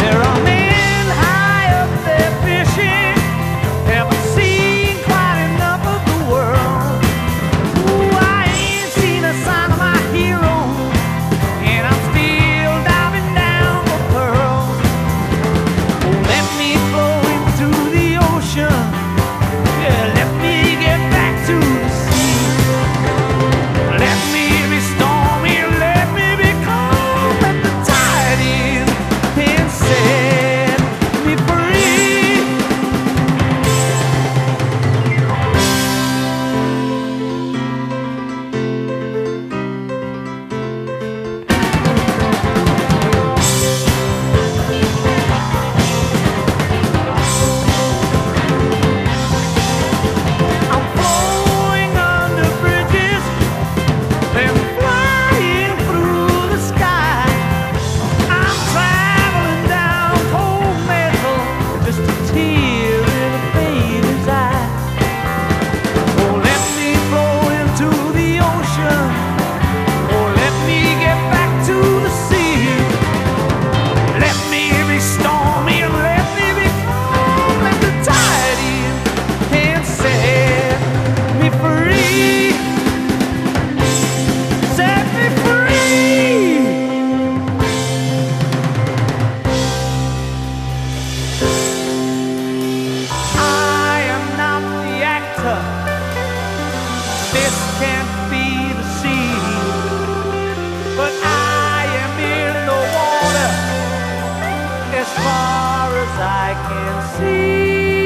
There are men high up there fishing, haven't seen quite enough of the world. Ooh, I ain't seen a sign of my hero, and I'm still diving down for pearls. Oh, let me flow into the ocean, yeah, let me get back to the sea. Let me be stormy, let me be calm, let the tide in and set me free. I'm flowing under bridges, then flying through the sky. I'm traveling down cold metal, just a tear in a baby's eye. Oh, let me flow into the ocean, oh, let me get back to the sea. Let me be stormy and let me be calm, let the tide in and set me free. Set me free. I am not the actor, this can't be the scene, but I am in the water as far as I can see.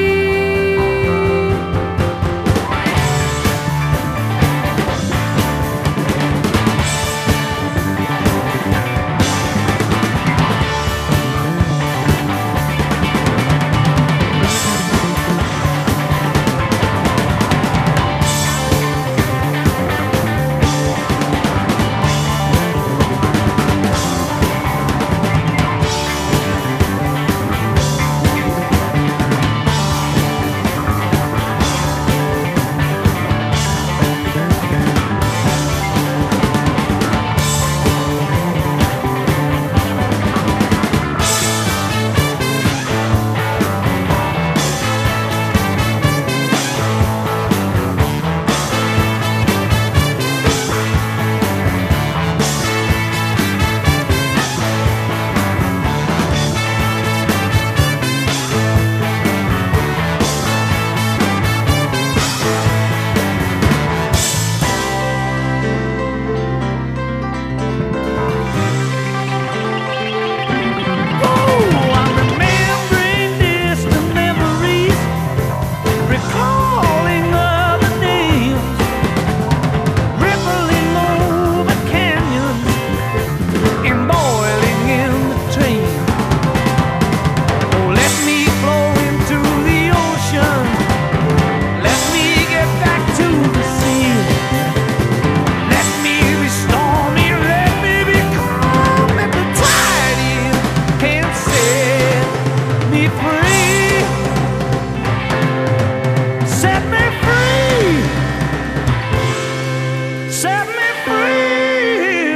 I'm remembering distant memories, recalling other names, rippling over canyons and boiling in the train. Oh, let me flow into the ocean, let me get back to the sea. Let me be stormy, let me be calm, let the tide in and set me free. Set me free. Set me free.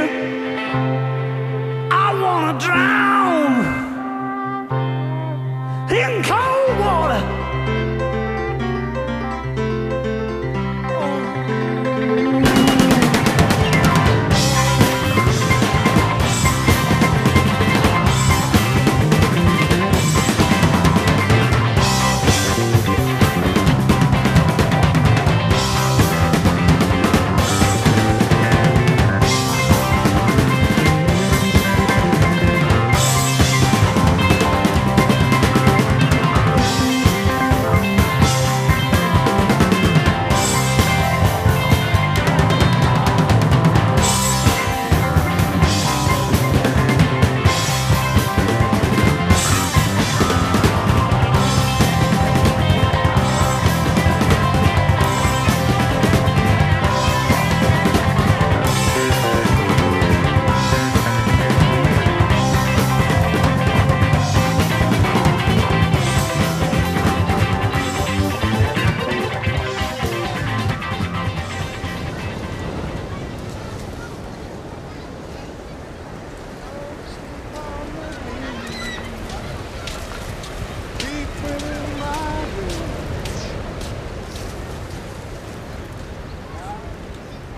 I wanna drown in cold water.